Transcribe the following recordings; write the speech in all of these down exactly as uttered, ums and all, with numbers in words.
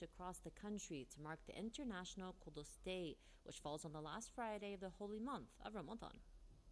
across the country to mark the International Qudus Day, which falls on the last Friday of the holy month of Ramadan.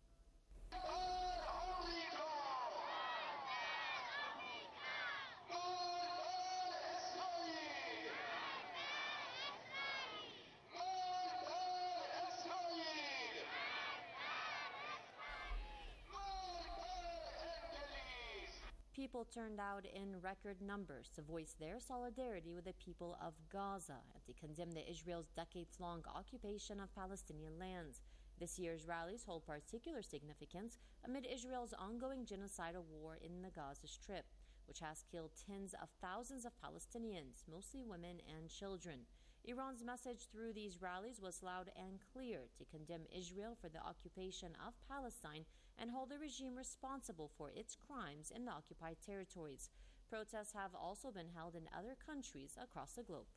People turned out in record numbers to voice their solidarity with the people of Gaza and to condemn the Israel's decades-long occupation of Palestinian lands. This year's rallies hold particular significance amid Israel's ongoing genocidal war in the Gaza Strip, which has killed tens of thousands of Palestinians, mostly women and children. Iran's message through these rallies was loud and clear to condemn Israel for the occupation of Palestine and hold the regime responsible for its crimes in the occupied territories. Protests have also been held in other countries across the globe.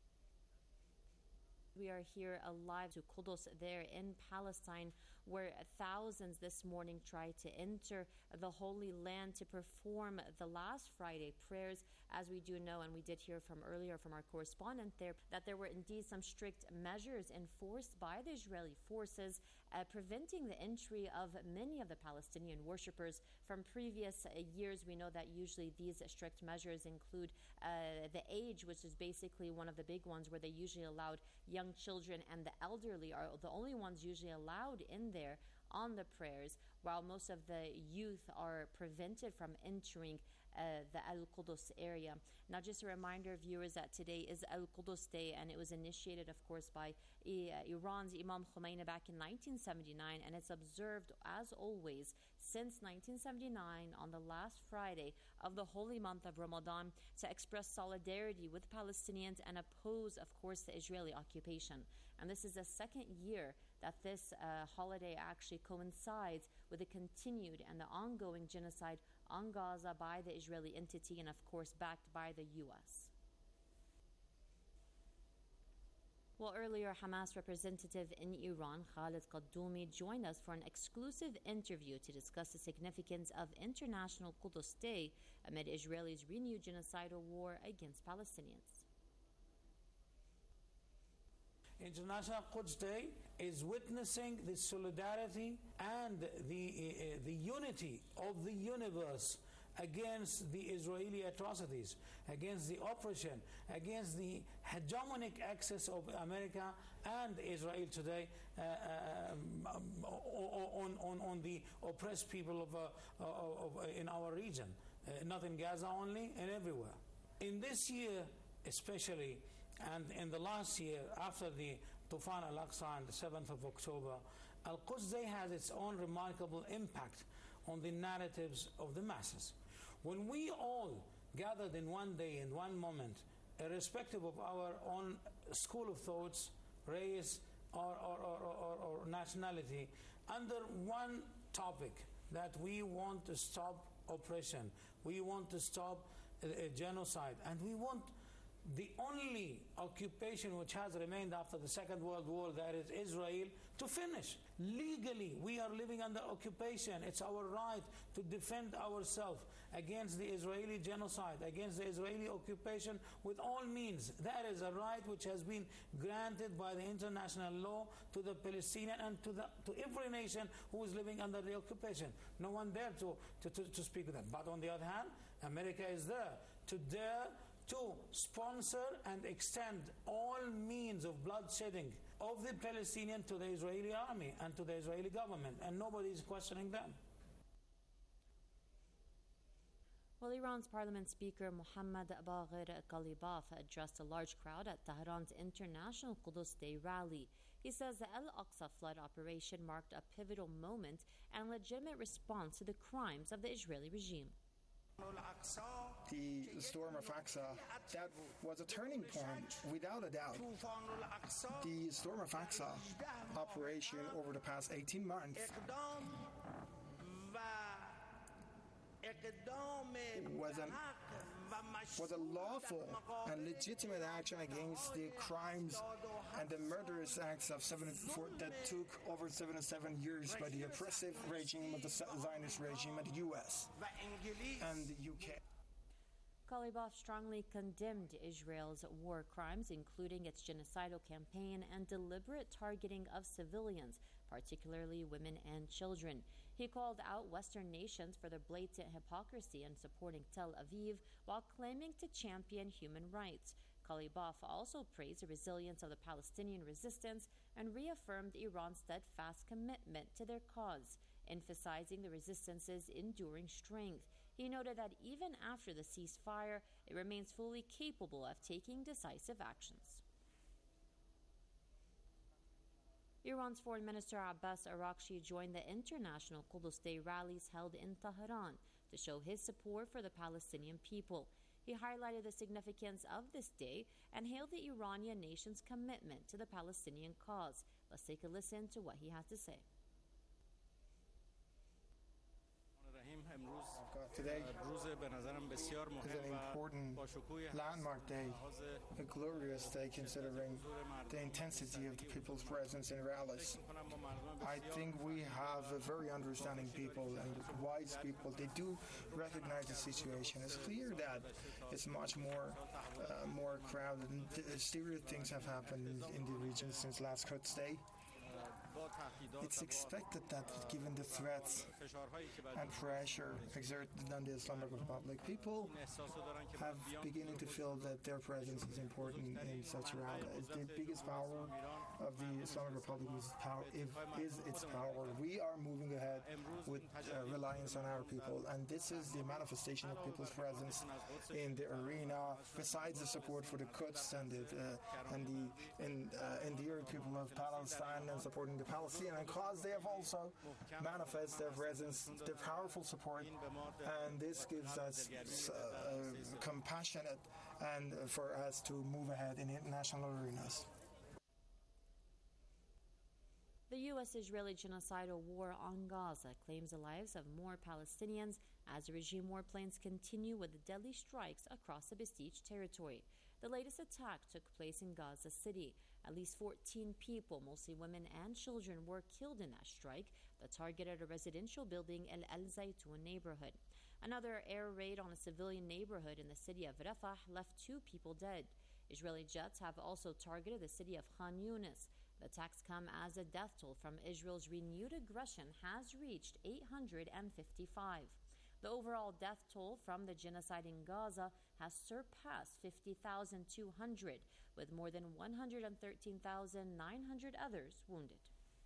We are here alive to Qudus there in Palestine, where thousands this morning tried to enter the Holy Land to perform the last Friday prayers. As we do know, and we did hear from earlier from our correspondent there, that there were indeed some strict measures enforced by the Israeli forces, uh, preventing the entry of many of the Palestinian worshippers from previous uh, years. We know that usually these strict measures include uh, the age, which is basically one of the big ones, where they usually allowed young children and the elderly are the only ones usually allowed in there on the prayers, while most of the youth are prevented from entering uh, the Al-Qudus area. Now, just a reminder, viewers, that today is Al-Qudus Day, and it was initiated, of course, by uh, Iran's Imam Khomeini back in nineteen seventy-nine, and it's observed, as always, since nineteen seventy-nine on the last Friday of the holy month of Ramadan to express solidarity with Palestinians and oppose, of course, the Israeli occupation. And this is the second year that this uh, holiday actually coincides with the continued and the ongoing genocide on Gaza by the Israeli entity and, of course, backed by the U S. Well, earlier, Hamas representative in Iran, Khalid Qaddoumi, joined us for an exclusive interview to discuss the significance of International Qudus Day amid Israel's renewed genocidal war against Palestinians. International Quds Day is witnessing the solidarity and the, uh, the unity of the universe against the Israeli atrocities, against the oppression, against the hegemonic access of America and Israel today uh, um, on, on, on the oppressed people of, uh, of, of in our region, uh, not in Gaza only, and everywhere. In this year especially, and in the last year, after the Tufan al-Aqsa on the seventh of October, Al-Quds Day has its own remarkable impact on the narratives of the masses. When we all gathered in one day, in one moment, irrespective of our own school of thoughts, race, or, or, or, or, or nationality, under one topic, that we want to stop oppression, we want to stop uh, genocide, and we want the only occupation which has remained after the Second World War, that is Israel, to finish. Legally, we are living under occupation. It's our right to defend ourselves against the Israeli genocide, against the Israeli occupation with all means. That is a right which has been granted by the international law to the Palestinian and to, the, to every nation who is living under the occupation. No one dare to, to, to, to speak with them. But on the other hand, America is there to dare to sponsor and extend all means of bloodshedding of the Palestinian to the Israeli army and to the Israeli government, and nobody is questioning them. Well, Iran's Parliament Speaker Mohammad Baghir Ghalibaf addressed a large crowd at Tehran's International Qudus Day rally. He says the Al-Aqsa flood operation marked a pivotal moment and legitimate response to the crimes of the Israeli regime. The storm of Aqsa, that was a turning point, without a doubt. The storm of Aqsa operation over the past eighteen months was, an, was a lawful and legitimate action against the crimes and the murderous acts of seventy-four that took over seventy-seven years by the oppressive regime of the Zionist regime and the U S and the U K. Kalibov strongly condemned Israel's war crimes, including its genocidal campaign and deliberate targeting of civilians, particularly women and children. He called out Western nations for their blatant hypocrisy in supporting Tel Aviv while claiming to champion human rights. Kalibov also praised the resilience of the Palestinian resistance and reaffirmed Iran's steadfast commitment to their cause, emphasizing the resistance's enduring strength. He noted that even after the ceasefire, it remains fully capable of taking decisive actions. Iran's Foreign Minister Abbas Araghchi joined the international Qudus Day rallies held in Tehran to show his support for the Palestinian people. He highlighted the significance of this day and hailed the Iranian nation's commitment to the Palestinian cause. Let's take a listen to what he had to say. Today is an important landmark day, a glorious day considering the intensity of the people's presence in rallies. I think we have a very understanding people and wise people. They do recognize the situation. It's clear that it's much more uh, more crowded and serious things have happened in the region since last Quds Day. It's expected that given the threats and pressure exerted on the Islamic Republic, people have beginning to feel that their presence is important in such a rally. The biggest power of the Islamic Republic is, power, is its power. We are moving ahead with uh, reliance on our people, and this is the manifestation of people's presence in the arena, besides the support for the Quds and the, uh, and the in, uh, endeared people of Palestine and supporting the Palestinian cause. They have also manifest their presence, their powerful support, and this gives us uh, compassionate and for us to move ahead in international arenas. The U S-Israeli genocidal war on Gaza claims the lives of more Palestinians as the regime warplanes continue with the deadly strikes across the besieged territory. The latest attack took place in Gaza City. At least fourteen people, mostly women and children, were killed in that strike that targeted a residential building in Al Zaytun neighborhood. Another air raid on a civilian neighborhood in the city of Rafah left two people dead. Israeli jets have also targeted the city of Khan Yunis. The attacks come as the death toll from Israel's renewed aggression has reached eight hundred fifty-five. The overall death toll from the genocide in Gaza has surpassed fifty thousand two hundred, with more than one hundred thirteen thousand nine hundred others wounded.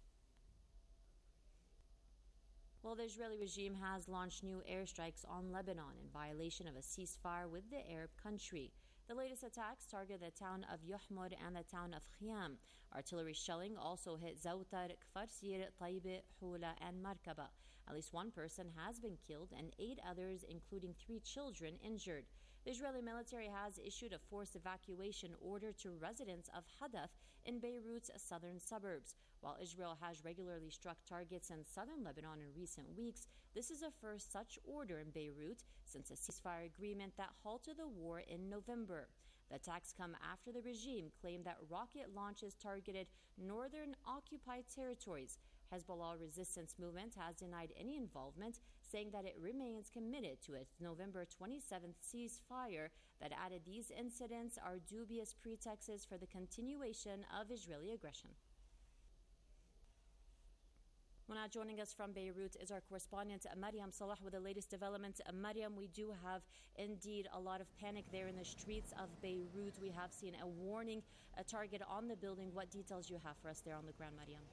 Well, the Israeli regime has launched new airstrikes on Lebanon in violation of a ceasefire with the Arab country. The latest attacks targeted the town of Yuhmud and the town of Khiyam. Artillery shelling also hit Zawtar, Kfar Sir, Taiba, Hula, and Markaba. At least one person has been killed and eight others, including three children, injured. The Israeli military has issued a forced evacuation order to residents of Hadath in Beirut's southern suburbs. While Israel has regularly struck targets in southern Lebanon in recent weeks, this is the first such order in Beirut since a ceasefire agreement that halted the war in November. The attacks come after the regime claimed that rocket launches targeted northern occupied territories. Hezbollah resistance movement has denied any involvement, saying that it remains committed to its November twenty-seventh ceasefire that added these incidents are dubious pretexts for the continuation of Israeli aggression. Well, now joining us from Beirut is our correspondent Mariam Salah with the latest developments. Uh, Mariam, we do have indeed a lot of panic there in the streets of Beirut. We have seen a warning, a target on the building. What details do you have for us there on the ground, Mariam?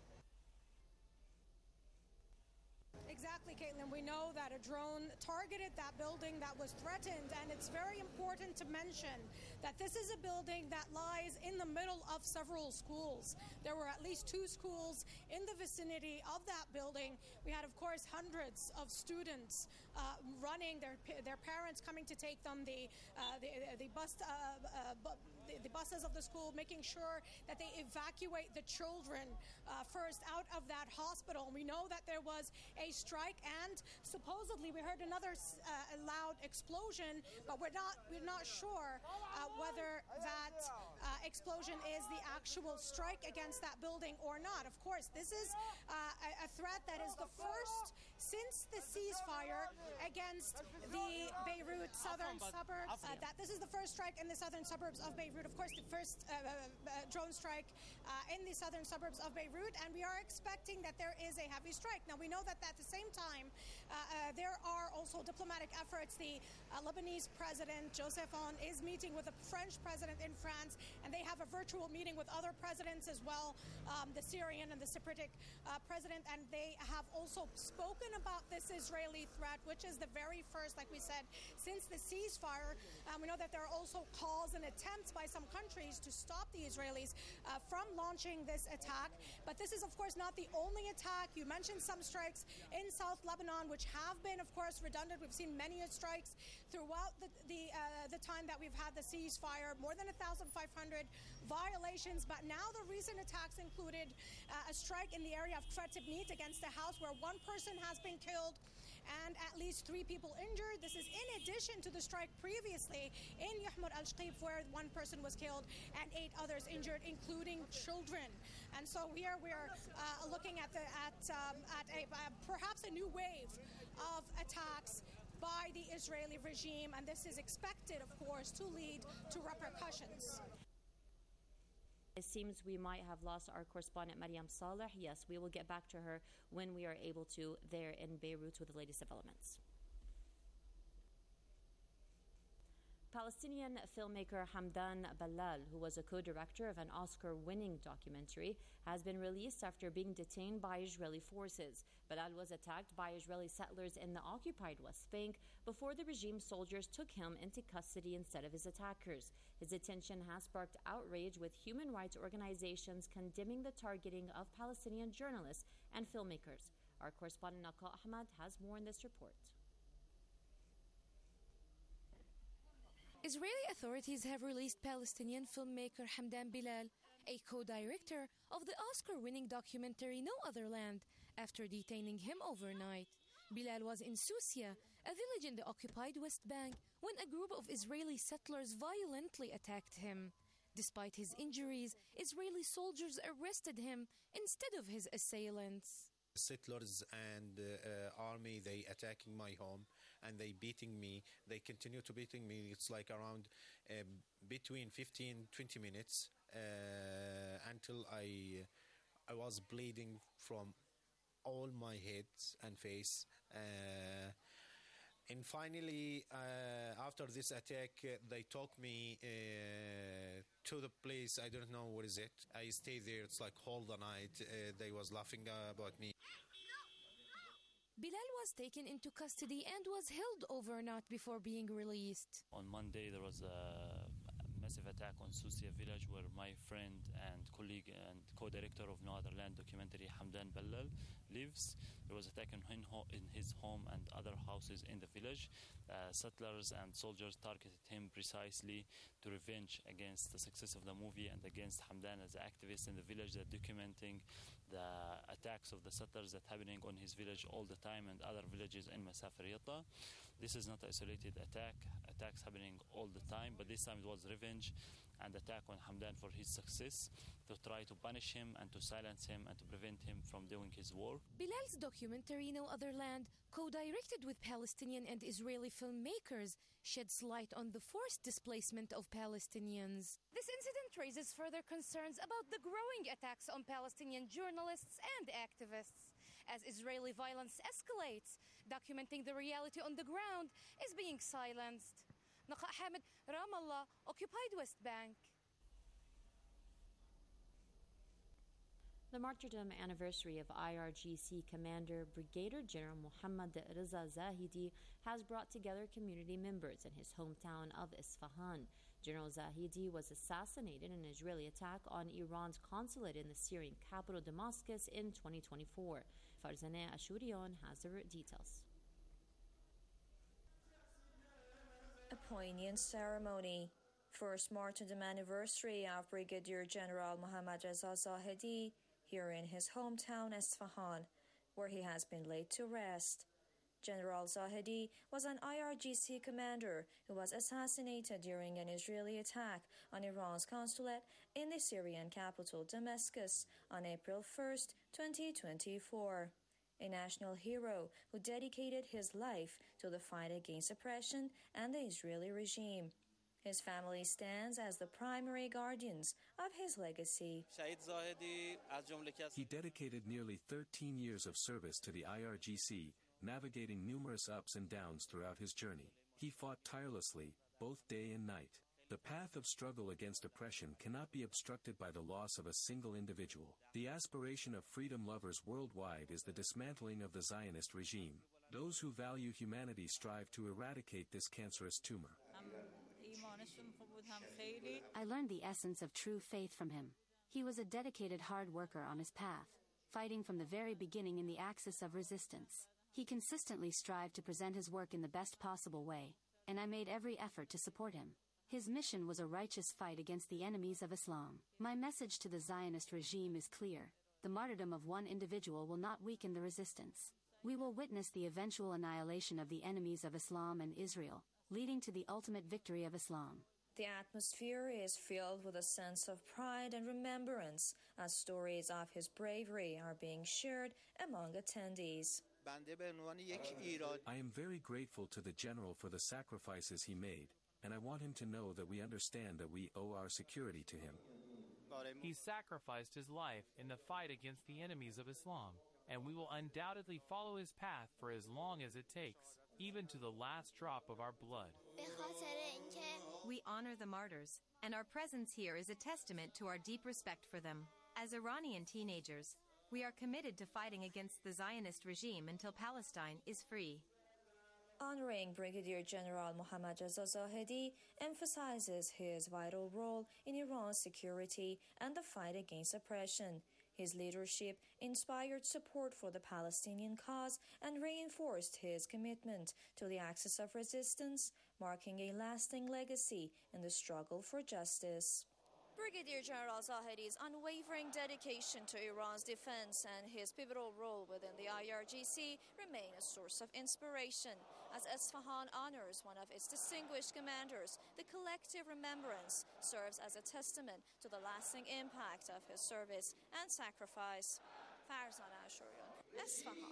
Exactly, Caitlin. We know that a drone targeted that building that was threatened, and it's very important to mention that this is a building that lies in the middle of several schools. There were at least two schools in the vicinity of that building. We had, of course, hundreds of students uh, running, their their parents coming to take them, the uh, the, the bus uh, uh, bu- the, the buses of the school, making sure that they evacuate the children uh, first out of that hospital. And we know that there was a strike, and supposedly we heard another uh, loud explosion, but we're not we're not sure uh, whether that uh, explosion is the actual strike against that building or not. Of course, this is uh, a, a threat that is the first since the ceasefire against the Beirut southern suburbs. Uh, that this is the first strike in the southern suburbs of Beirut. Of course, the first uh, uh, drone strike uh, in the southern suburbs of Beirut, and we are expecting that there is a heavy strike. Now, we know that at the same time, uh, uh, there are also diplomatic efforts. The uh, Lebanese president, Joseph Aoun, is meeting with the French president in France, and they have a virtual meeting with other presidents as well, um, the Syrian and the Cypriot uh, president, and they have also spoken about this Israeli threat, which is the very first, like we said, since the ceasefire. Um, we know that there are also calls and attempts by some countries to stop the Israelis uh, from launching this attack. But this is, of course, not the only attack. You mentioned some strikes in South Lebanon, which have been, of course, redundant. We've seen many strikes throughout the the, uh, the time that we've had the ceasefire, more than one thousand five hundred violations. But now the recent attacks included uh, a strike in the area of Kfar against a house where one person has been killed and at least three people injured. This is in addition to the strike previously in Yahmur al-Shqib, where one person was killed and eight others injured, including children. And so here we are uh, looking at the at um, at a uh, perhaps a new wave of attacks by the Israeli regime, and this is expected, of course, to lead to repercussions. It seems we might have lost our correspondent Mariam Saleh. Yes, we will get back to her when we are able to there in Beirut with the latest developments. Palestinian filmmaker Hamdan Ballal, who was a co-director of an Oscar-winning documentary, has been released after being detained by Israeli forces. Ballal was attacked by Israeli settlers in the occupied West Bank before the regime soldiers took him into custody instead of his attackers. His detention has sparked outrage, with human rights organizations condemning the targeting of Palestinian journalists and filmmakers. Our correspondent Naqa Ahmad has more in this report. Israeli authorities have released Palestinian filmmaker Hamdan Ballal, a co-director of the Oscar-winning documentary No Other Land, after detaining him overnight. Ballal was in Susia, a village in the occupied West Bank, when a group of Israeli settlers violently attacked him. Despite his injuries, Israeli soldiers arrested him instead of his assailants. Settlers and uh, army, they attacking my home and they beating me. They continue to beating me. It's like around uh, between fifteen, twenty minutes uh, until I I was bleeding from all my head and face. Uh, and finally, uh, after this attack, uh, they took me uh, to the place. I don't know what is it. I stayed there. It's like all the night. Uh, they was laughing uh, about me. Ballal was taken into custody and was held overnight before being released. On Monday, there was a massive attack on Susia village, where my friend and colleague and co-director of No Other Land documentary Hamdan Ballal lives. There was attack in his home and other houses in the village. Uh, settlers and soldiers targeted him precisely to revenge against the success of the movie and against Hamdan as an activist in the village that documenting the attacks of the settlers that happening on his village all the time and other villages in Masafir Yatta. This is not an isolated attack. Attacks happening all the time, but this time it was revenge and attack on Hamdan for his success, to try to punish him and to silence him and to prevent him from doing his work. Ballal's documentary No Other Land, co-directed with Palestinian and Israeli filmmakers, sheds light on the forced displacement of Palestinians. This incident raises further concerns about the growing attacks on Palestinian journalists and activists. As Israeli violence escalates, documenting the reality on the ground is being silenced. Naqa Ahmed, Ramallah, occupied West Bank. The martyrdom anniversary of I R G C Commander Brigadier General Mohammad Reza Zahidi has brought together community members in his hometown of Isfahan. General Zahidi was assassinated in an Israeli attack on Iran's consulate in the Syrian capital Damascus in twenty twenty-four. Farzaneh Ashurion has the details. A poignant ceremony. First martyrdom anniversary of Brigadier General Mohammad Reza Zahidi here in his hometown Isfahan, where he has been laid to rest. General Zahedi was an I R G C commander who was assassinated during an Israeli attack on Iran's consulate in the Syrian capital Damascus on April first, twenty twenty-four. A national hero who dedicated his life to the fight against oppression and the Israeli regime. His family stands as the primary guardians of his legacy. He dedicated nearly thirteen years of service to the I R G C, navigating numerous ups and downs throughout his journey. He fought tirelessly, both day and night. The path of struggle against oppression cannot be obstructed by the loss of a single individual. The aspiration of freedom lovers worldwide is the dismantling of the Zionist regime. Those who value humanity strive to eradicate this cancerous tumor. I learned the essence of true faith from him. He was a dedicated hard worker on his path, fighting from the very beginning in the axis of resistance. He consistently strived to present his work in the best possible way, and I made every effort to support him. His mission was a righteous fight against the enemies of Islam. My message to the Zionist regime is clear. The martyrdom of one individual will not weaken the resistance. We will witness the eventual annihilation of the enemies of Islam and Israel, leading to the ultimate victory of Islam. The atmosphere is filled with a sense of pride and remembrance as stories of his bravery are being shared among attendees. I am very grateful to the general for the sacrifices he made, and I want him to know that we understand that we owe our security to him. He sacrificed his life in the fight against the enemies of Islam, and we will undoubtedly follow his path for as long as it takes, even to the last drop of our blood. We honor the martyrs, and our presence here is a testament to our deep respect for them. As Iranian teenagers, we are committed to fighting against the Zionist regime until Palestine is free. Honoring Brigadier General Mohammad Reza Zahedi emphasizes his vital role in Iran's security and the fight against oppression. His leadership inspired support for the Palestinian cause and reinforced his commitment to the axis of resistance, marking a lasting legacy in the struggle for justice. Brigadier General Zahedi's unwavering dedication to Iran's defense and his pivotal role within the I R G C remain a source of inspiration. As Isfahan honors one of its distinguished commanders, the collective remembrance serves as a testament to the lasting impact of his service and sacrifice. Farzan Ashurian, Isfahan.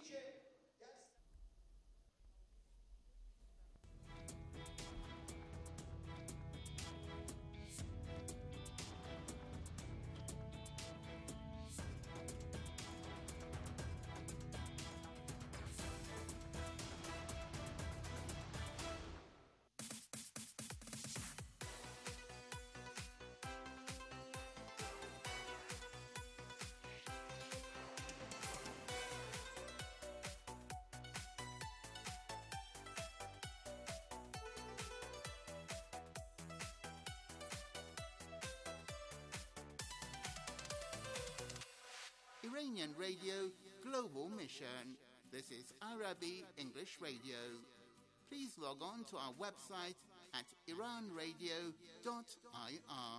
Iranian Radio Global Mission. This is Arabi English Radio. Please log on to our website at iran radio dot I R.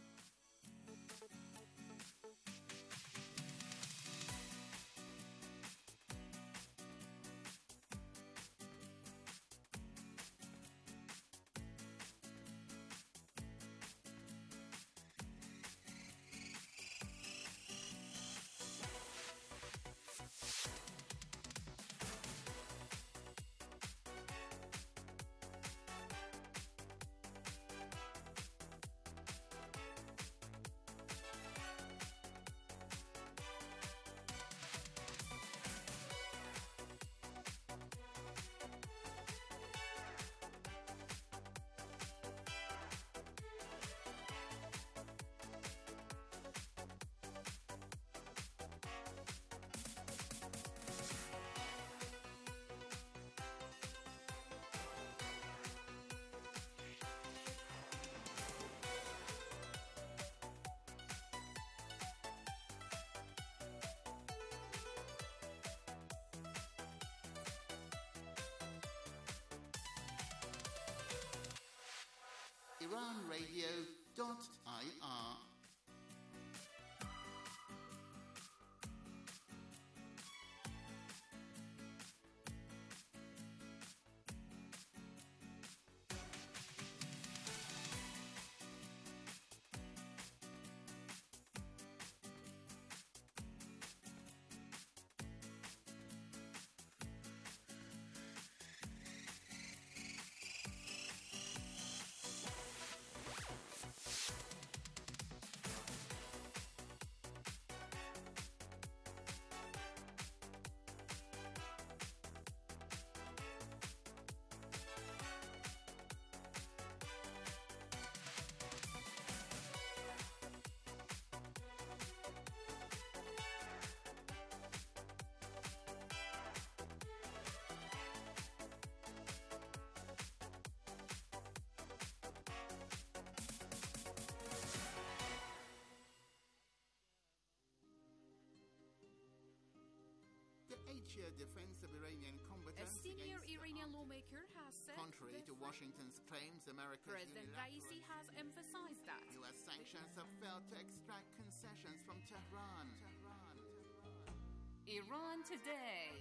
iran radio dot I R. sheer defense of Iranian combatants. A senior against Iranian lawmaker has said, contrary to Washington's claims, America's President Raisi has emphasized that U S sanctions have failed to extract concessions from Tehran. Tehran. Iran Today.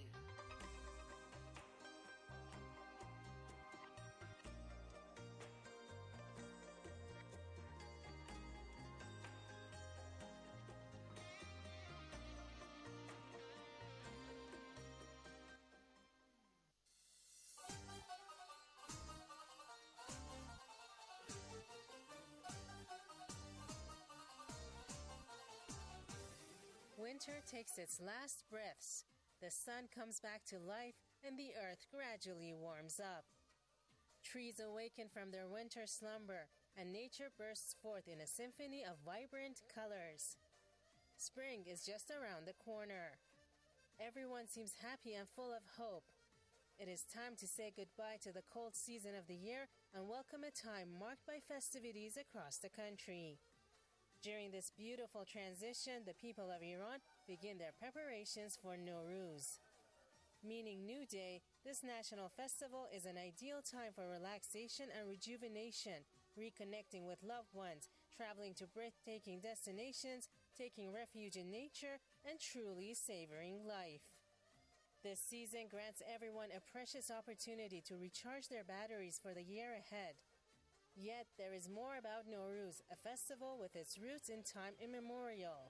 Winter takes its last breaths. The sun comes back to life and the earth gradually warms up. Trees awaken from their winter slumber and nature bursts forth in a symphony of vibrant colors. Spring is just around the corner. Everyone seems happy and full of hope. It is time to say goodbye to the cold season of the year and welcome a time marked by festivities across the country. During this beautiful transition, the people of Iran begin their preparations for Nowruz. Meaning New Day, this national festival is an ideal time for relaxation and rejuvenation, reconnecting with loved ones, traveling to breathtaking destinations, taking refuge in nature, and truly savoring life. This season grants everyone a precious opportunity to recharge their batteries for the year ahead. Yet there is more about Nowruz, a festival with its roots in time immemorial.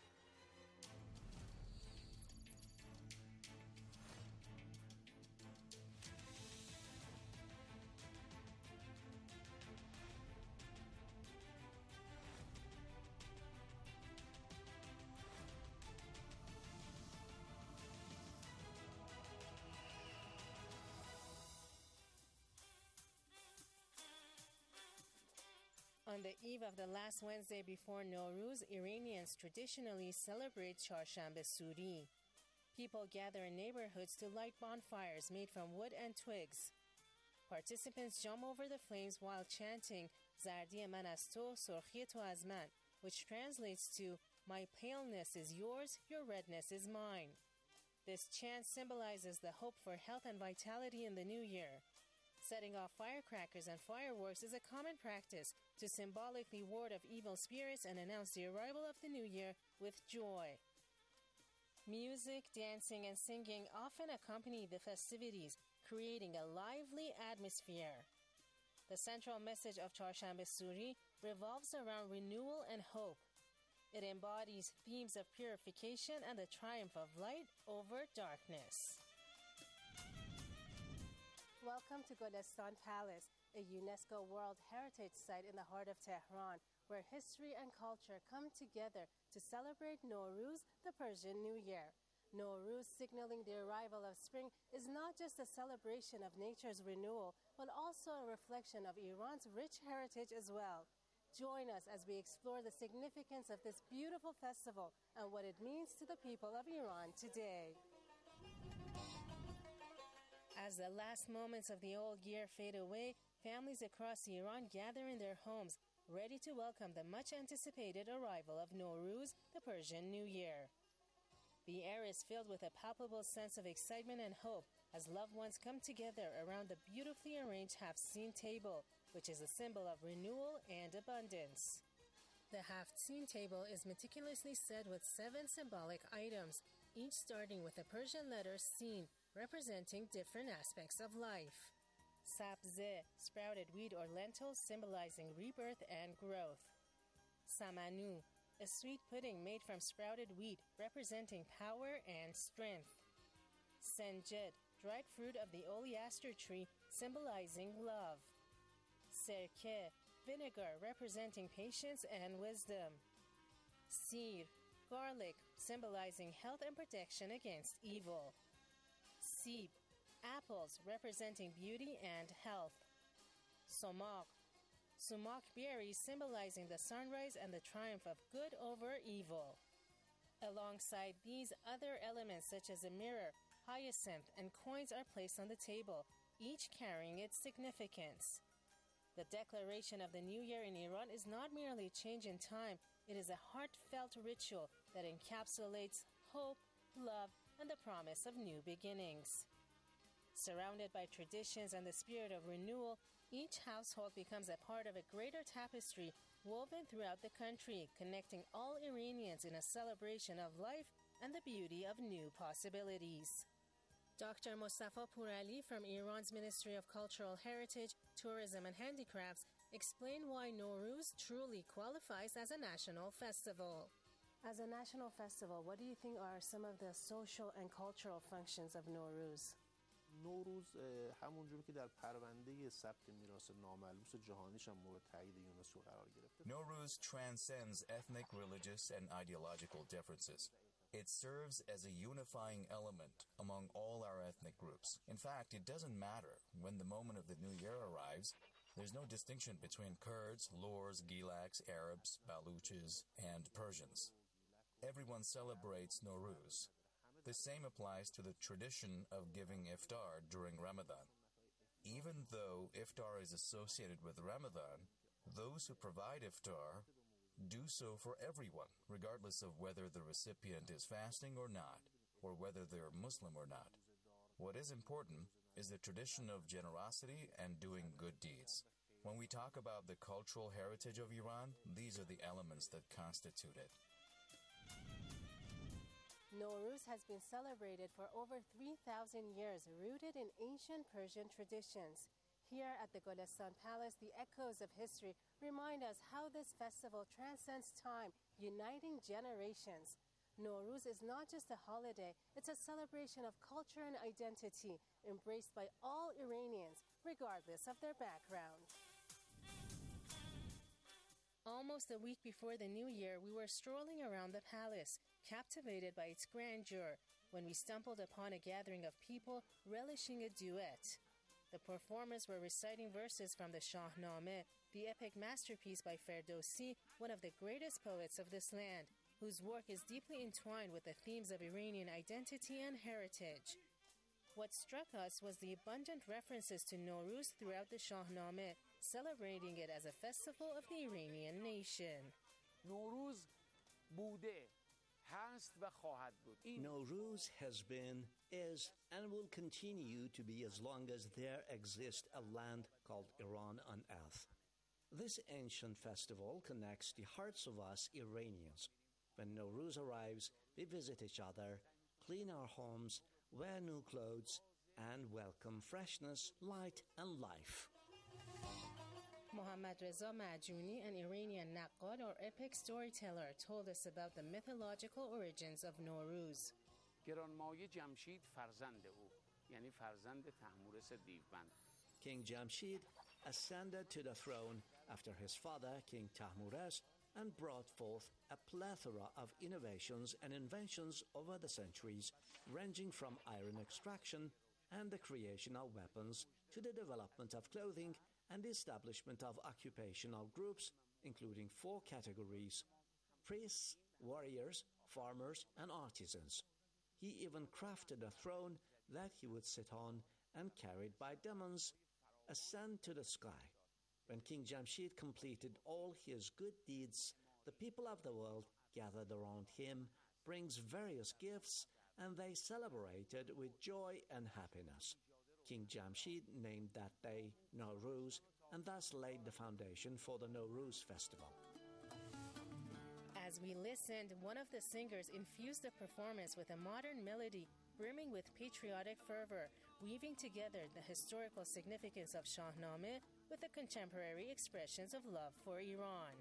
On the eve of the last Wednesday before Nowruz, Iranians traditionally celebrate Charshanbe Suri. People gather in neighborhoods to light bonfires made from wood and twigs. Participants jump over the flames while chanting Zardi man az to, surkhi to az man, which translates to "My paleness is yours, your redness is mine." This chant symbolizes the hope for health and vitality in the new year. Setting off firecrackers and fireworks is a common practice to symbolically ward off evil spirits and announce the arrival of the new year with joy. Music, dancing, and singing often accompany the festivities, creating a lively atmosphere. The central message of Charshanbe Suri revolves around renewal and hope. It embodies themes of purification and the triumph of light over darkness. Welcome to Golestan Palace, a UNESCO World Heritage Site in the heart of Tehran, where history and culture come together to celebrate Nowruz, the Persian New Year. Nowruz, signaling the arrival of spring, is not just a celebration of nature's renewal, but also a reflection of Iran's rich heritage as well. Join us as we explore the significance of this beautiful festival and what it means to the people of Iran today. As the last moments of the old year fade away, families across Iran gather in their homes, ready to welcome the much-anticipated arrival of Nowruz, the Persian New Year. The air is filled with a palpable sense of excitement and hope as loved ones come together around the beautifully arranged Haftseen table, which is a symbol of renewal and abundance. The Haftseen table is meticulously set with seven symbolic items, each starting with a Persian letter Sin, representing different aspects of life. Sabze, sprouted wheat or lentils symbolizing rebirth and growth. Samanu, a sweet pudding made from sprouted wheat representing power and strength. Senjed, dried fruit of the oleaster tree symbolizing love. Serke, vinegar representing patience and wisdom. Sir, garlic symbolizing health and protection against evil. Sib, apples representing beauty and health. Somak, sumac berries symbolizing the sunrise and the triumph of good over evil. Alongside these, other elements such as a mirror, hyacinth, and coins are placed on the table, each carrying its significance. The declaration of the New Year in Iran is not merely a change in time, it is a heartfelt ritual that encapsulates hope, love, and the promise of new beginnings. Surrounded by traditions and the spirit of renewal, each household becomes a part of a greater tapestry woven throughout the country, connecting all Iranians in a celebration of life and the beauty of new possibilities. Doctor Mostafa Pourali from Iran's Ministry of Cultural Heritage, Tourism and Handicrafts explained why Nowruz truly qualifies as a national festival. As a national festival, what do you think are some of the social and cultural functions of Nowruz? نوروز همونجوری که در پرونده ثبت میراث ناملموس جهانیش هم مورد تایید یونسکو قرار گرفته. Nowruz transcends ethnic, religious, and ideological differences. It serves as a unifying element among all our ethnic groups. In fact, it doesn't matter when the moment of the new year arrives. There's no distinction between Kurds, Lurs, Gilaks, Arabs, Baluchis, and Persians. Everyone celebrates Nowruz. The same applies to the tradition of giving iftar during Ramadan. Even though iftar is associated with Ramadan, those who provide iftar do so for everyone, regardless of whether the recipient is fasting or not, or whether they're Muslim or not. What is important is the tradition of generosity and doing good deeds. When we talk about the cultural heritage of Iran, these are the elements that constitute it. Nowruz has been celebrated for over three thousand years, rooted in ancient Persian traditions. Here at the Golestan Palace, the echoes of history remind us how this festival transcends time, uniting generations. Nowruz is not just a holiday, it's a celebration of culture and identity, embraced by all Iranians, regardless of their background. Almost a week before the new year, we were strolling around the palace, captivated by its grandeur, when we stumbled upon a gathering of people relishing a duet. The performers were reciting verses from the Shahnameh, the epic masterpiece by Ferdowsi, one of the greatest poets of this land, whose work is deeply entwined with the themes of Iranian identity and heritage. What struck us was the abundant references to Nowruz throughout the Shahnameh, celebrating it as a festival of the Iranian nation. Nowruz بوده هست و خواهد بود. Nowruz has been, is, and will continue to be as long as there exists a land called Iran on earth. This ancient festival connects the hearts of us Iranians. When Nowruz arrives, we visit each other, clean our homes, wear new clothes, and welcome freshness, light, and life. Mohammad Reza Majuni, an Iranian naqad or epic storyteller, told us about the mythological origins of Nowruz. گرانمایه جمشید فرزند او، یعنی فرزند طهمورث دیوبند. King Jamshid ascended to the throne after his father, King Tahmures, and brought forth a plethora of innovations and inventions over the centuries, ranging from iron extraction and the creation of weapons to the development of clothing and the establishment of occupational groups, including four categories: priests, warriors, farmers, and artisans. He even crafted a throne that he would sit on and, carried by demons, ascend to the sky. When King Jamshid completed all his good deeds, the people of the world gathered around him, brings various gifts, and they celebrated with joy and happiness. King Jamshid named that day Nowruz and thus laid the foundation for the Nowruz festival. As we listened, one of the singers infused the performance with a modern melody brimming with patriotic fervor, weaving together the historical significance of Shahnameh with the contemporary expressions of love for Iran.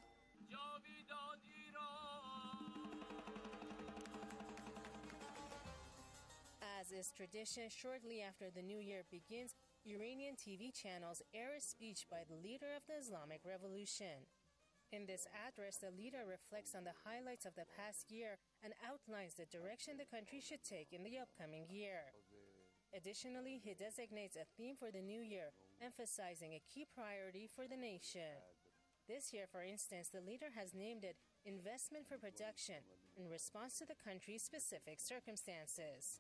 As is tradition, shortly after the new year begins, Iranian T V channels air a speech by the leader of the Islamic Revolution. In this address, the leader reflects on the highlights of the past year and outlines the direction the country should take in the upcoming year. Additionally, he designates a theme for the new year, emphasizing a key priority for the nation. This year, for instance, the leader has named it Investment for Production in response to the country's specific circumstances.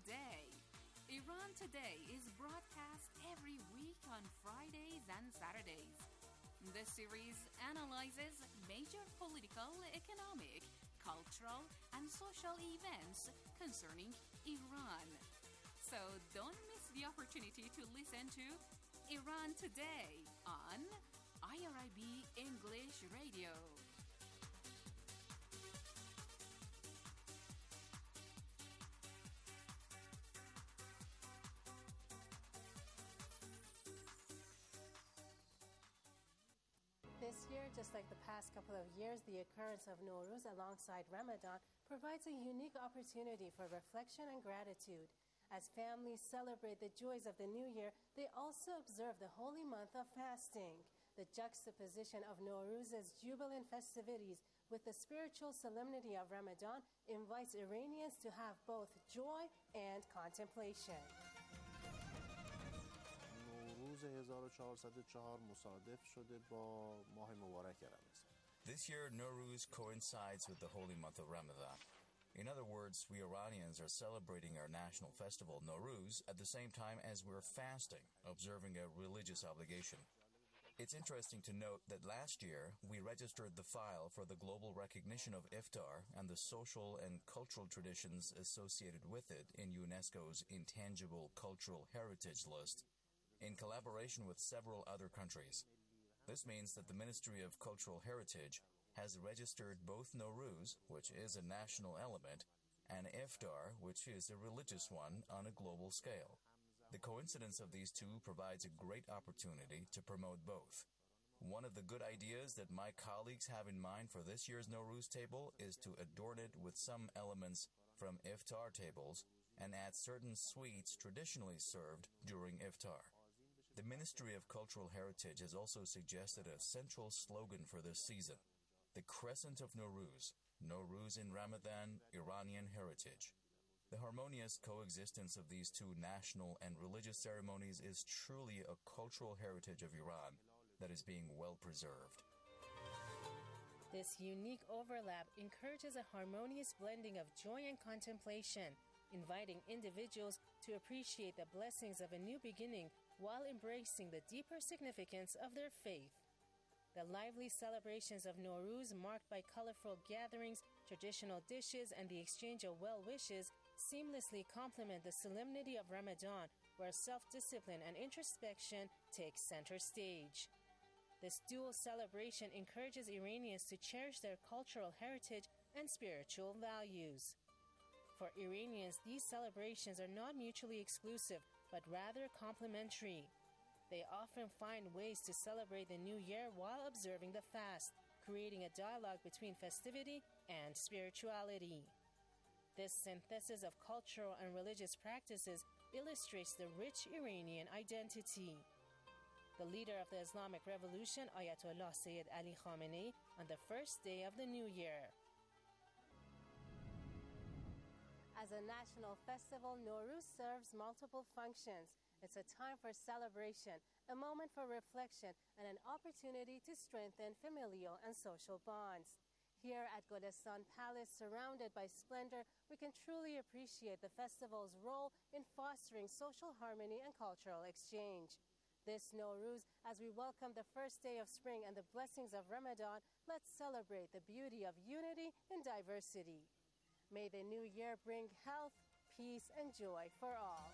Today. Iran Today is broadcast every week on Fridays and Saturdays. This series analyzes major political, economic, cultural, and social events concerning Iran. So don't miss the opportunity to listen to Iran Today on I R I B English Radio. This year, just like the past couple of years, the occurrence of Nowruz alongside Ramadan provides a unique opportunity for reflection and gratitude. As families celebrate the joys of the new year, they also observe the holy month of fasting. The juxtaposition of Nowruz's jubilant festivities with the spiritual solemnity of Ramadan invites Iranians to have both joy and contemplation. نوروز هزار و چهارصد و چهار مصادف شده با ماه مبارک رمضان. This year, Nowruz coincides with the holy month of Ramadan. In other words, we Iranians are celebrating our national festival, Nowruz, at the same time as we're fasting, observing a religious obligation. It's interesting to note that last year, we registered the file for the global recognition of iftar and the social and cultural traditions associated with it in UNESCO's Intangible Cultural Heritage List, in collaboration with several other countries. This means that the Ministry of Cultural Heritage has registered both Nowruz, which is a national element, and iftar, which is a religious one on a global scale. The coincidence of these two provides a great opportunity to promote both. One of the good ideas that my colleagues have in mind for this year's Nowruz table is to adorn it with some elements from iftar tables and add certain sweets traditionally served during iftar. The Ministry of Cultural Heritage has also suggested a central slogan for this season: the crescent of Nowruz, Nowruz in Ramadan, Iranian heritage. The harmonious coexistence of these two national and religious ceremonies is truly a cultural heritage of Iran that is being well preserved. This unique overlap encourages a harmonious blending of joy and contemplation, inviting individuals to appreciate the blessings of a new beginning while embracing the deeper significance of their faith. The lively celebrations of Nowruz, marked by colorful gatherings, traditional dishes, and the exchange of well wishes, seamlessly complement the solemnity of Ramadan, where self-discipline and introspection take center stage. This dual celebration encourages Iranians to cherish their cultural heritage and spiritual values. For Iranians, these celebrations are not mutually exclusive, but rather complementary. They often find ways to celebrate the new year while observing the fast, creating a dialogue between festivity and spirituality. This synthesis of cultural and religious practices illustrates the rich Iranian identity. The leader of the Islamic Revolution, Ayatollah Sayyid Ali Khamenei, on the first day of the new year. As a national festival, Nowruz serves multiple functions. It's a time for celebration, a moment for reflection, and an opportunity to strengthen familial and social bonds. Here at Golestan Palace, surrounded by splendor, we can truly appreciate the festival's role in fostering social harmony and cultural exchange. This Nowruz, as we welcome the first day of spring and the blessings of Ramadan, let's celebrate the beauty of unity and diversity. May the new year bring health, peace, and joy for all.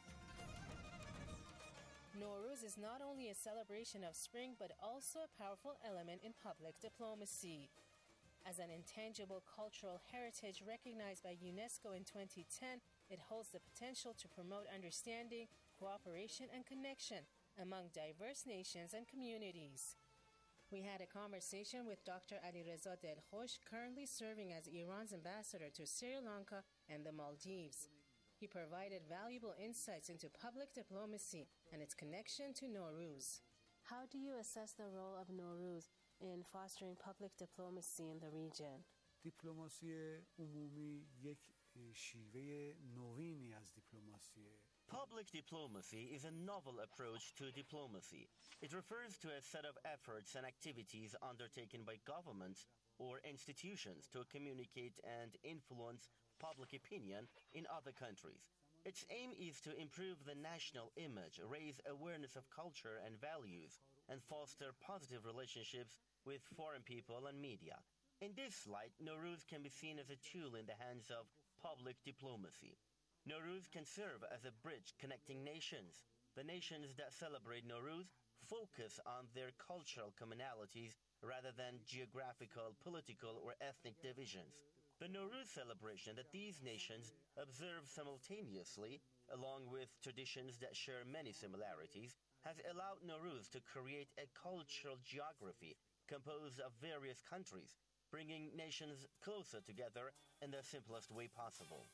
Nowruz is not only a celebration of spring, but also a powerful element in public diplomacy. As an intangible cultural heritage recognized by UNESCO in twenty ten, it holds the potential to promote understanding, cooperation, and connection among diverse nations and communities. We had a conversation with Doctor Alireza Delkhosh, currently serving as Iran's ambassador to Sri Lanka and the Maldives. He provided valuable insights into public diplomacy and its connection to Nowruz. How do you assess the role of Nowruz in fostering public diplomacy in the region? دیپلماسی عمومی یک شیوه نوینی از دیپلماسیه. Public diplomacy is a novel approach to diplomacy. It refers to a set of efforts and activities undertaken by governments or institutions to communicate and influence public opinion in other countries. Its aim is to improve the national image, raise awareness of culture and values, and foster positive relationships with foreign people and media. In this light, Nowruz can be seen as a tool in the hands of public diplomacy. Nowruz can serve as a bridge connecting nations. The nations that celebrate Nowruz focus on their cultural commonalities rather than geographical, political, or ethnic divisions. The Nowruz celebration that these nations observe simultaneously, along with traditions that share many similarities, has allowed Nowruz to create a cultural geography composed of various countries, bringing nations closer together in the simplest way possible.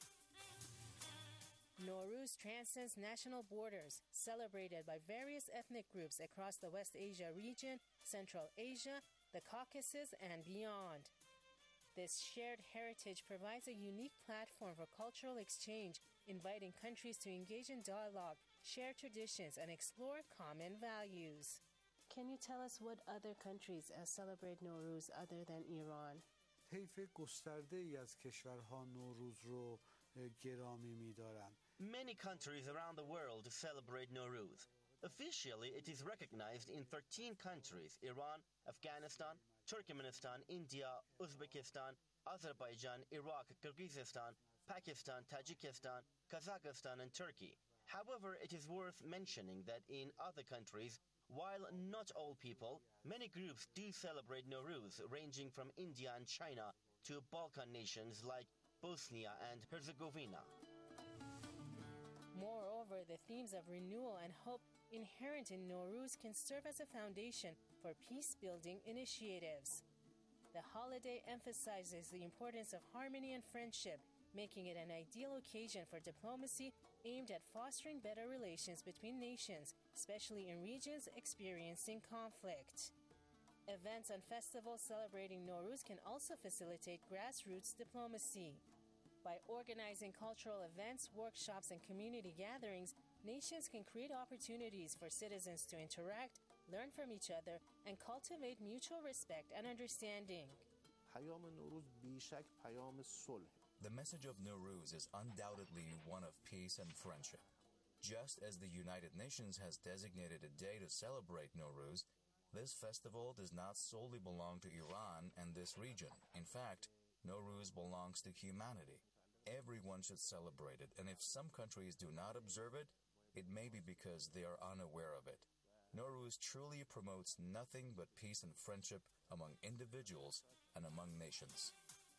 Nowruz transcends national borders, celebrated by various ethnic groups across the West Asia region, Central Asia, the Caucasus, and beyond. This shared heritage provides a unique platform for cultural exchange, inviting countries to engage in dialogue, share traditions, and explore common values. Can you tell us what other countries uh, celebrate Nowruz other than Iran? طیف گسترده‌ای از کشورها نوروز رو گرامی می‌دارند. Many countries around the world celebrate Nowruz. Officially, it is recognized in thirteen countries: Iran, Afghanistan, Turkmenistan, India, Uzbekistan, Azerbaijan, Iraq, Kyrgyzstan, Pakistan, Tajikistan, Kazakhstan, and Turkey. However, it is worth mentioning that in other countries, while not all people, many groups do celebrate Nowruz, ranging from India and China to Balkan nations like Bosnia and Herzegovina. Moreover, the themes of renewal and hope inherent in Nowruz can serve as a foundation for peace-building initiatives. The holiday emphasizes the importance of harmony and friendship, making it an ideal occasion for diplomacy aimed at fostering better relations between nations, especially in regions experiencing conflict. Events and festivals celebrating Nowruz can also facilitate grassroots diplomacy. By organizing cultural events, workshops, and community gatherings, nations can create opportunities for citizens to interact, learn from each other, and cultivate mutual respect and understanding. پیام نوروز بیشک پیام صلح. The message of Nowruz is undoubtedly one of peace and friendship. Just as the United Nations has designated a day to celebrate Nowruz, this festival does not solely belong to Iran and this region. In fact, Nowruz belongs to humanity. Everyone should celebrate it, and if some countries do not observe it, it may be because they are unaware of it. Nowruz truly promotes nothing but peace and friendship among individuals and among nations.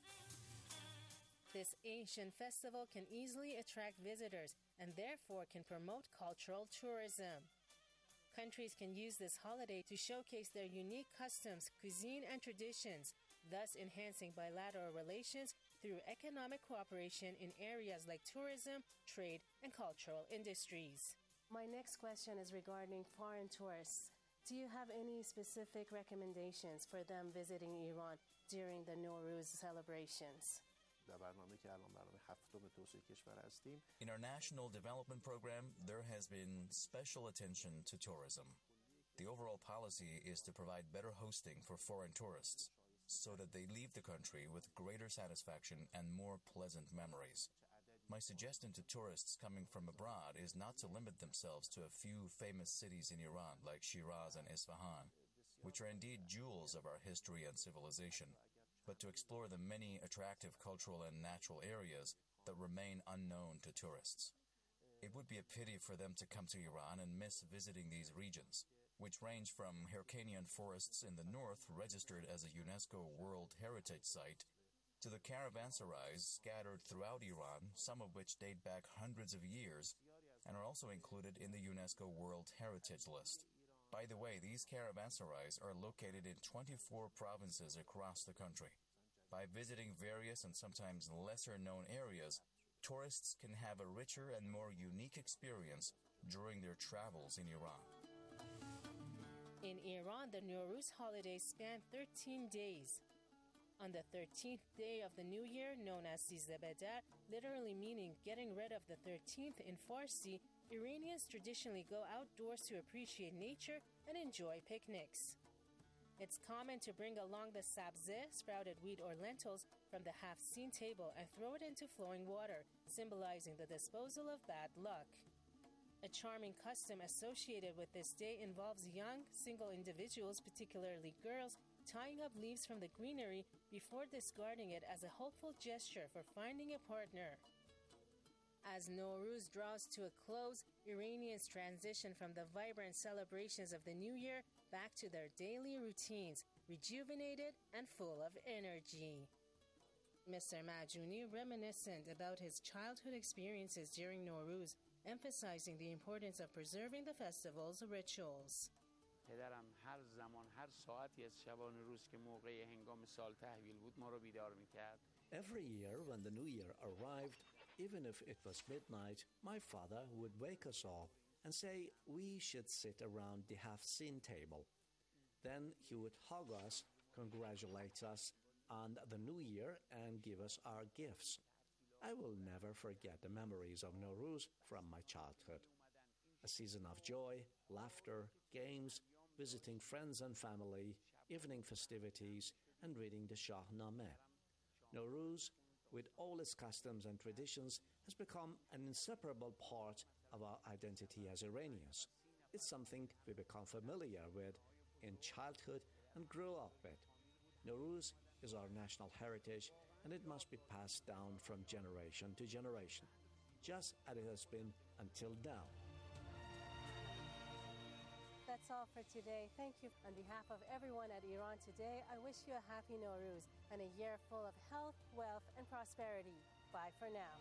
This ancient festival can easily attract visitors and therefore can promote cultural tourism. Countries can use this holiday to showcase their unique customs, cuisine, and traditions, thus enhancing bilateral relations through economic cooperation in areas like tourism, trade, and cultural industries. My next question is regarding foreign tourists. Do you have any specific recommendations for them visiting Iran during the Nowruz celebrations? In our national development program, there has been special attention to tourism. The overall policy is to provide better hosting for foreign tourists, so that they leave the country with greater satisfaction and more pleasant memories. My suggestion to tourists coming from abroad is not to limit themselves to a few famous cities in Iran like Shiraz and Isfahan, which are indeed jewels of our history and civilization, but to explore the many attractive cultural and natural areas that remain unknown to tourists. It would be a pity for them to come to Iran and miss visiting these regions, which range from Hyrcanian forests in the north, registered as a UNESCO World Heritage Site, to the caravanserais scattered throughout Iran, some of which date back hundreds of years, and are also included in the UNESCO World Heritage List. By the way, these caravanserais are located in twenty-four provinces across the country. By visiting various and sometimes lesser-known areas, tourists can have a richer and more unique experience during their travels in Iran. In Iran, the Nowruz holiday spanned thirteen days. On the thirteenth day of the new year, known as Sizdeh Bedar, literally meaning getting rid of the thirteenth in Farsi, Iranians traditionally go outdoors to appreciate nature and enjoy picnics. It's common to bring along the sabze, sprouted wheat or lentils, from the half-seen table and throw it into flowing water, symbolizing the disposal of bad luck. A charming custom associated with this day involves young, single individuals, particularly girls, tying up leaves from the greenery before discarding it as a hopeful gesture for finding a partner. As Nowruz draws to a close, Iranians transition from the vibrant celebrations of the New Year back to their daily routines, rejuvenated and full of energy. Mister Majuni reminiscent about his childhood experiences during Nowruz, emphasizing the importance of preserving the festival's rituals. پدرم هر زمان هر ساعتی از شبانه روز که موقع هنگام سال تحویل بود ما رو بیدار می‌کرد. Every year when the new year arrived, even if it was midnight, my father would wake us all and say we should sit around the half-seen table. Then he would hug us, congratulate us on the new year and give us our gifts. I will never forget the memories of Nowruz from my childhood. A season of joy, laughter, games, visiting friends and family, evening festivities, and reading the Shahnameh. Nowruz, with all its customs and traditions, has become an inseparable part of our identity as Iranians. It's something we become familiar with in childhood and grew up with. Nowruz is our national heritage, and it must be passed down from generation to generation, just as it has been until now. That's all for today. Thank you. On behalf of everyone at Iran Today, I wish you a happy Nowruz and a year full of health, wealth, and prosperity. Bye for now.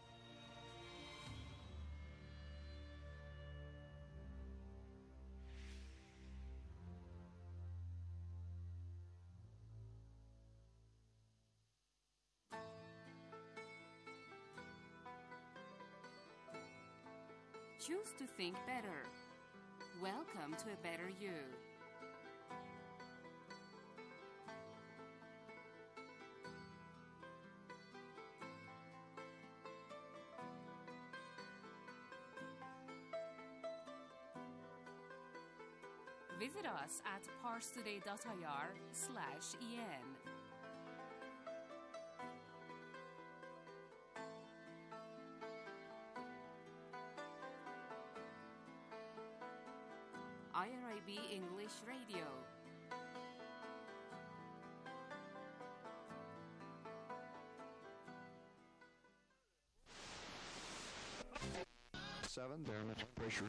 Choose to think better. Welcome to a better you. Visit us at parstoday.ir slash en. I R I B English Radio. Seven, damage pressure.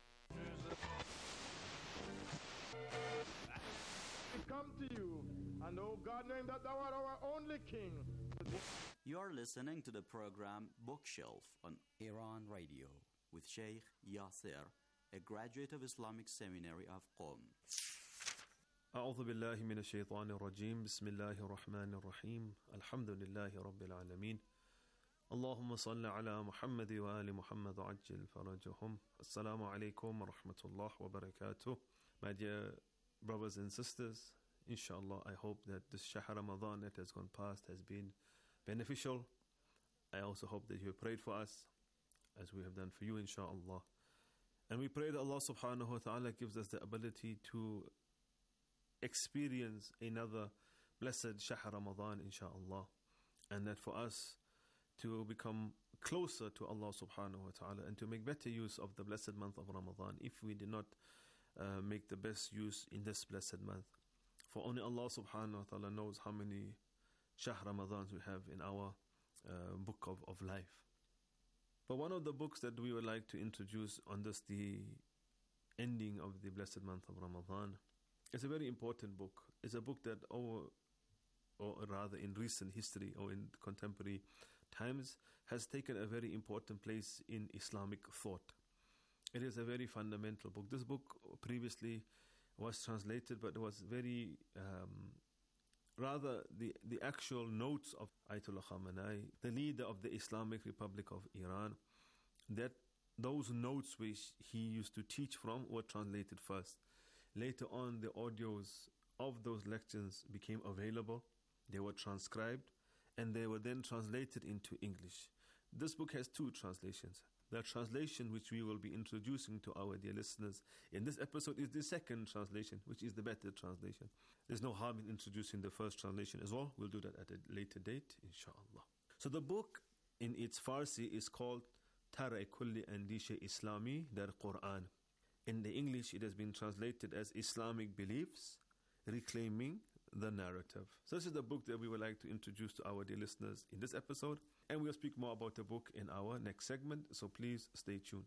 Come to you, and oh God, name that thou art our only King. You're listening to the program Bookshelf on Iran Radio with Sheikh Yasser, a graduate of Islamic Seminary of Qom. أعوذ بالله من الشيطان الرجيم بسم الله الرحمن الرحيم الحمد لله رب العالمين اللهم صل على محمد وآل محمد وعجل فرجهم السلام عليكم ورحمة الله وبركاته. My dear brothers and sisters, inshallah, I hope that this Shahr Ramadan that has gone past has been beneficial. I also hope that you have prayed for us as we have done for you, inshallah. And we pray that Allah subhanahu wa ta'ala gives us the ability to experience another blessed Shahr Ramadan, inshallah. And that for us to become closer to Allah subhanahu wa ta'ala and to make better use of the blessed month of Ramadan if we did not uh, make the best use in this blessed month. For only Allah subhanahu wa ta'ala knows how many Shahr Ramadans we have in our uh, book of, of life. But one of the books that we would like to introduce on this, the ending of the blessed month of Ramadan, is a very important book. It's a book that, or, or rather in recent history or in contemporary times, has taken a very important place in Islamic thought. It is a very fundamental book. This book previously was translated, but it was very, um, rather the, the actual notes of Ayatollah Khamenei, the leader of the Islamic Republic of Iran, that those notes which he used to teach from were translated first. Later on, the audios of those lectures became available. They were transcribed, and they were then translated into English. This book has two translations. The translation which we will be introducing to our dear listeners in this episode is the second translation, which is the better translation. There's no harm in introducing the first translation as well. We'll do that at a later date, inshallah. So the book in its Farsi is called Tara Kulli Andisha Islami Dar Quran. In the English, it has been translated as Islamic Beliefs Reclaiming the Narrative. So this is the book that we would like to introduce to our dear listeners in this episode, and we'll speak more about the book in our next segment, so please stay tuned.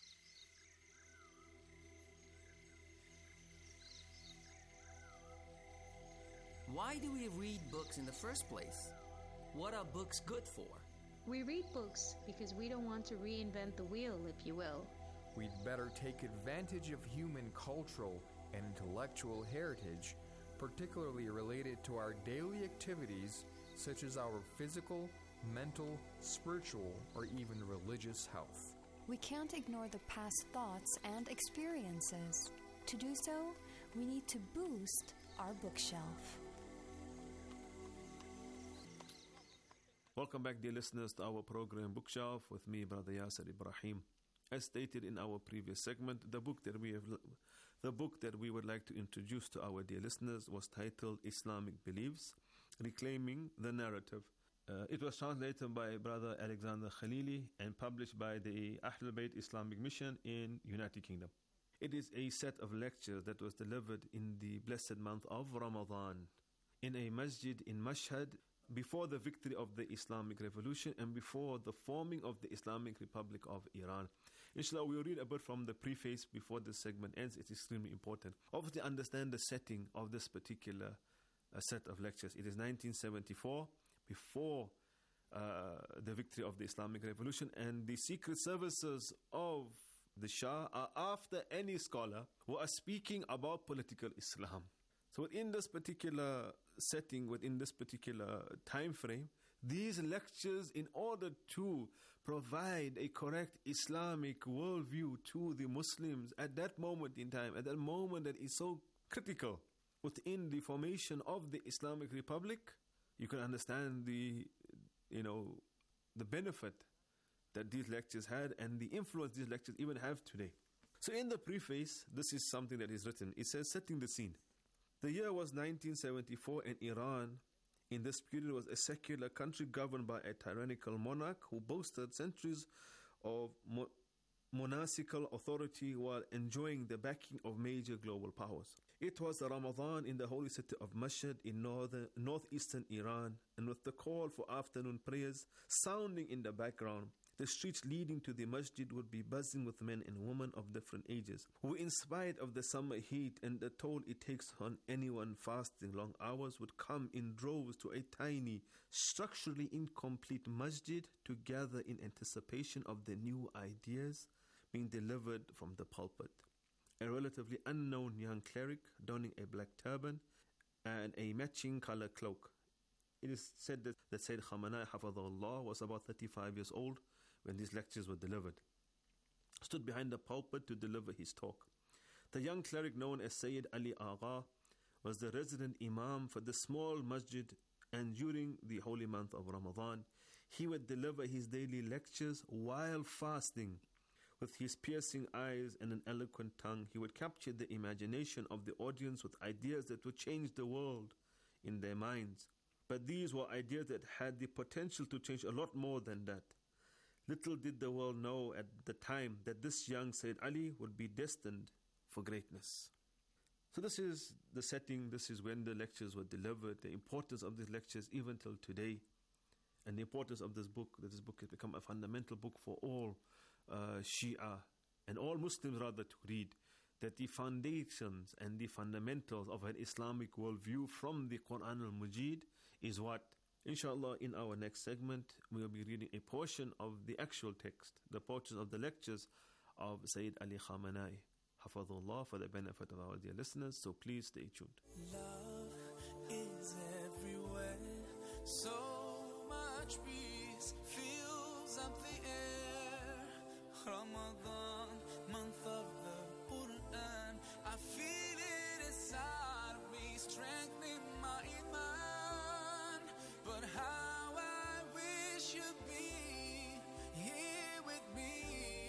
Why do we read books in the first place? What are books good for? We read books because we don't want to reinvent the wheel, if you will. We'd better take advantage of human cultural and intellectual heritage, particularly related to our daily activities, such as our physical, mental, spiritual, or even religious health. We can't ignore the past thoughts and experiences. To do so, we need to boost our bookshelf. Welcome back, dear listeners, to our program Bookshelf with me, Brother Yasser Ibrahim. As stated in our previous segment, the book that we have, the book that we would like to introduce to our dear listeners was titled Islamic Beliefs, Reclaiming the Narrative. Uh, it was translated by Brother Alexander Khalili and published by the Ahlul Bayt Islamic Mission in United Kingdom. It is a set of lectures that was delivered in the blessed month of Ramadan in a masjid in Mashhad before the victory of the Islamic Revolution and before the forming of the Islamic Republic of Iran. Inshallah, we will read a bit from the preface before this segment ends. It's extremely important. Obviously, understand the setting of this particular uh, set of lectures. It is nineteen seventy-four, before uh, the victory of the Islamic Revolution, and the secret services of the Shah are after any scholar who are speaking about political Islam. So within this particular setting, within this particular time frame, these lectures, in order to provide a correct Islamic worldview to the Muslims at that moment in time, at that moment that is so critical within the formation of the Islamic Republic, you can understand the, you know, the benefit that these lectures had and the influence these lectures even have today. So in the preface, this is something that is written. It says, setting the scene. The year was nineteen seventy-four, and Iran in this period was a secular country governed by a tyrannical monarch who boasted centuries of mo- monarchical authority while enjoying the backing of major global powers. It was Ramadan in the holy city of Mashhad in northern, northeastern Iran, and with the call for afternoon prayers sounding in the background, the streets leading to the masjid would be buzzing with men and women of different ages, who, in spite of the summer heat and the toll it takes on anyone fasting long hours, would come in droves to a tiny, structurally incomplete masjid to gather in anticipation of the new ideas being delivered from the pulpit. A relatively unknown young cleric donning a black turban and a matching color cloak. It is said that, that Sayyid Khamenei Hafadhullah was about thirty-five years old when these lectures were delivered, stood behind the pulpit to deliver his talk. The young cleric known as Sayyid Ali Agha was the resident imam for the small masjid, and during the holy month of Ramadan, he would deliver his daily lectures while fasting. With his piercing eyes and an eloquent tongue, he would capture the imagination of the audience with ideas that would change the world in their minds. But these were ideas that had the potential to change a lot more than that. Little did the world know at the time that this young Sayyid Ali would be destined for greatness. So this is the setting, this is when the lectures were delivered, the importance of these lectures even till today, and the importance of this book, that this book has become a fundamental book for all uh, Shia and all Muslims rather to read, that the foundations and the fundamentals of an Islamic worldview from the Quran al-Majid is what, inshallah, in our next segment, we will be reading a portion of the actual text, the portion of the lectures of Sayyid Ali Khamenei, Hafadhullah, for the benefit of our dear listeners. So please stay tuned. Love is everywhere, so much peace fills up the air. Ramadan, month of the Quran, I feel it inside of me, strengthening my iman. But how I wish you'd be here with me.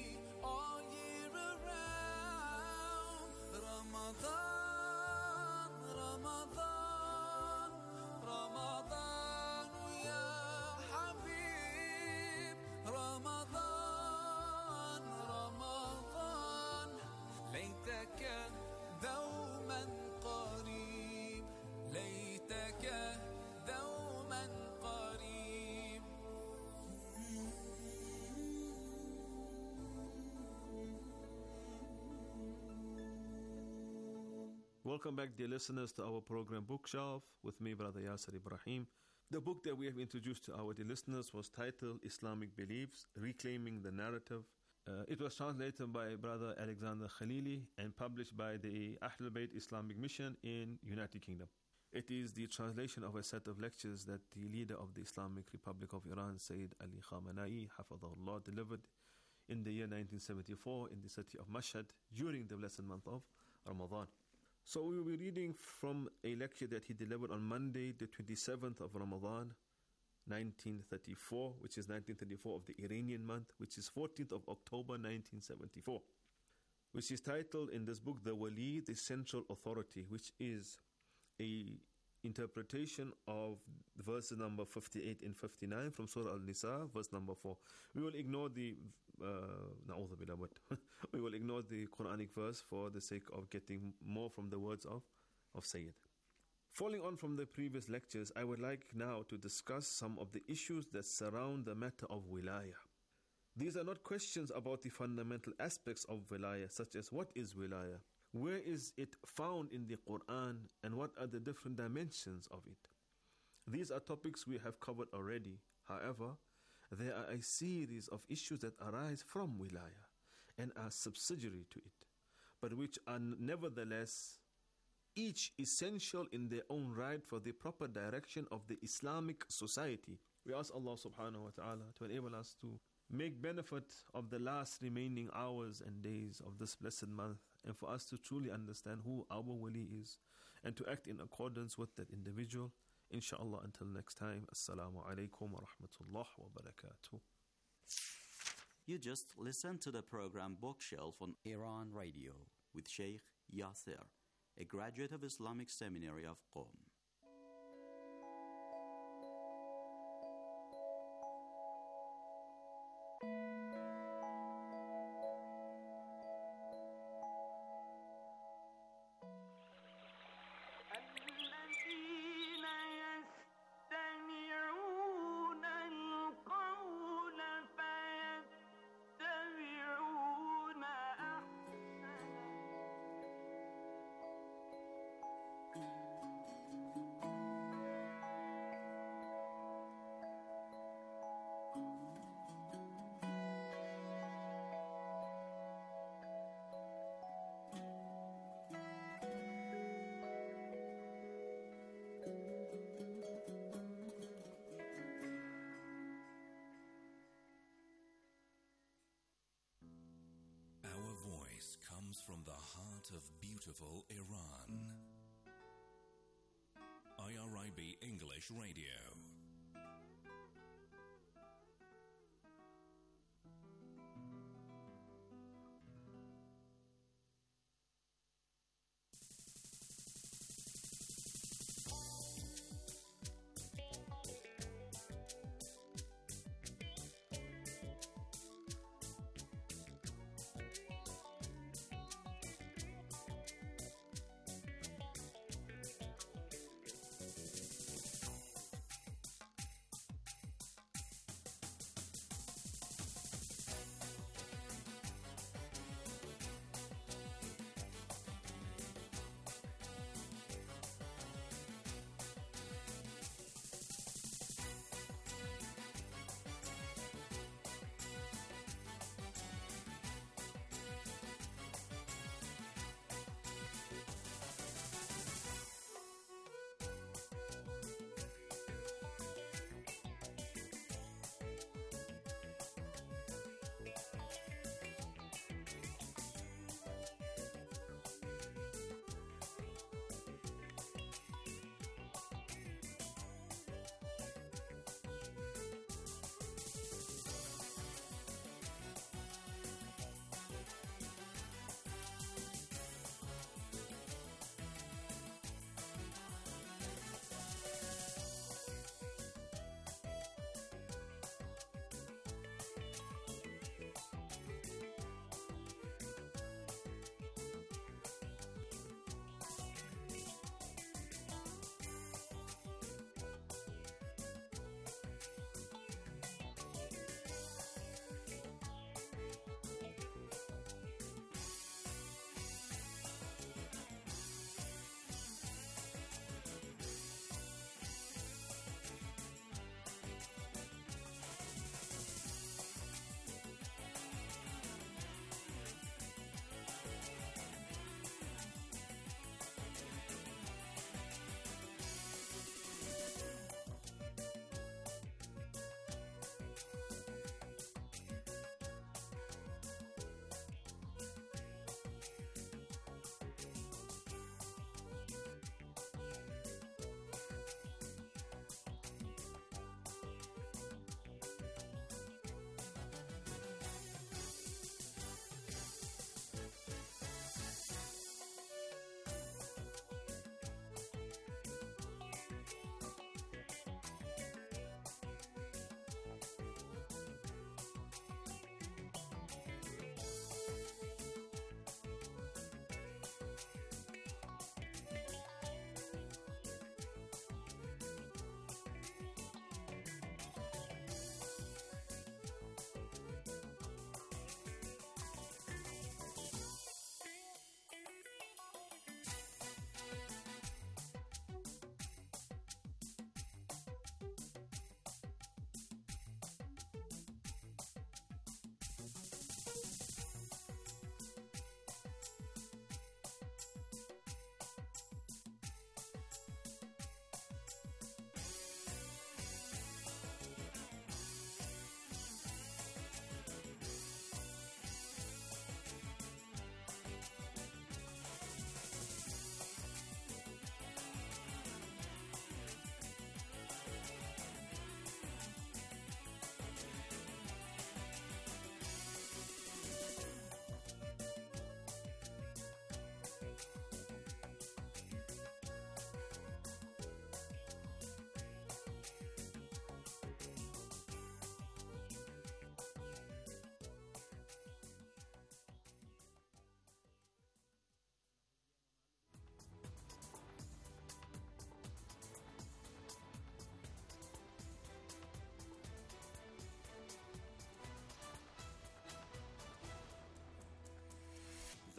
Welcome back, dear listeners, to our program Bookshelf with me, Brother Yasser Ibrahim. The book that we have introduced to our dear listeners was titled Islamic Beliefs, Reclaiming the Narrative. Uh, it was translated by Brother Alexander Khalili and published by the Ahlul Bayt Islamic Mission in United Kingdom. It is the translation of a set of lectures that the leader of the Islamic Republic of Iran, Sayyid Ali Khamenei, Hafidhahullah, delivered in the year nineteen seventy-four in the city of Mashhad during the blessed month of Ramadan. So we will be reading from a lecture that he delivered on Monday, the twenty-seventh of Ramadan, nineteen thirty-four, which is nineteen thirty-four of the Iranian month, which is fourteenth of October nineteen seventy-four, which is titled in this book, The Wali, the Central Authority, which is a interpretation of verses number fifty-eight and fifty-nine from Surah Al-Nisa, verse number four. We will ignore the uh, we will ignore the Quranic verse for the sake of getting more from the words of, of Sayyid. Following on from the previous lectures, I would like now to discuss some of the issues that surround the matter of wilayah. These are not questions about the fundamental aspects of wilayah, such as what is wilayah, where is it found in the Quran, and what are the different dimensions of it. These are topics we have covered already. However, there are a series of issues that arise from wilayah and are subsidiary to it, but which are nevertheless each essential in their own right for the proper direction of the Islamic society. We ask Allah subhanahu wa ta'ala to enable us to make benefit of the last remaining hours and days of this blessed month, and for us to truly understand who our wali is and to act in accordance with that individual. Inshallah, until next time, Assalamu alaikum wa rahmatullah wa barakatuh. You just listened to the program Bookshelf on Iran Radio with Sheikh Yasser, a graduate of Islamic Seminary of Qom. From the heart of beautiful Iran. I R I B English Radio.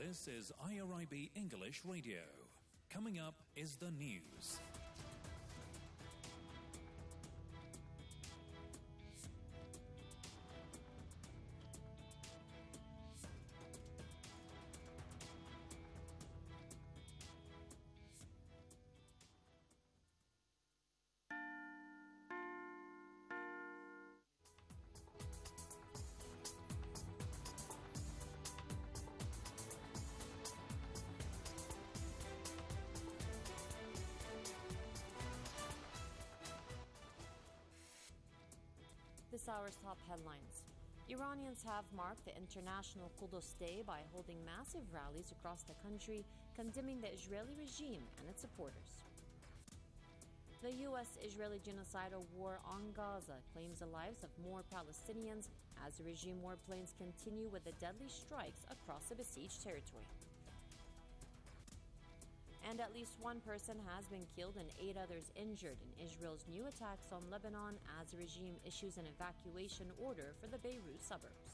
This is I R I B English Radio. Coming up is the news. This hour's top headlines. Iranians have marked the International Quds Day by holding massive rallies across the country, condemning the Israeli regime and its supporters. The U S-Israeli genocidal war on Gaza claims the lives of more Palestinians as the regime warplanes continue with the deadly strikes across the besieged territory. And at least one person has been killed and eight others injured in Israel's new attacks on Lebanon as the regime issues an evacuation order for the Beirut suburbs.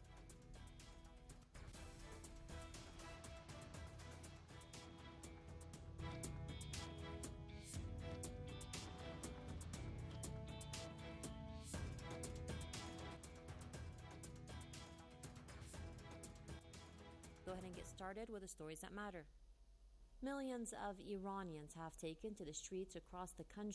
Go ahead and get started with the stories that matter. Millions of Iranians have taken to the streets across the country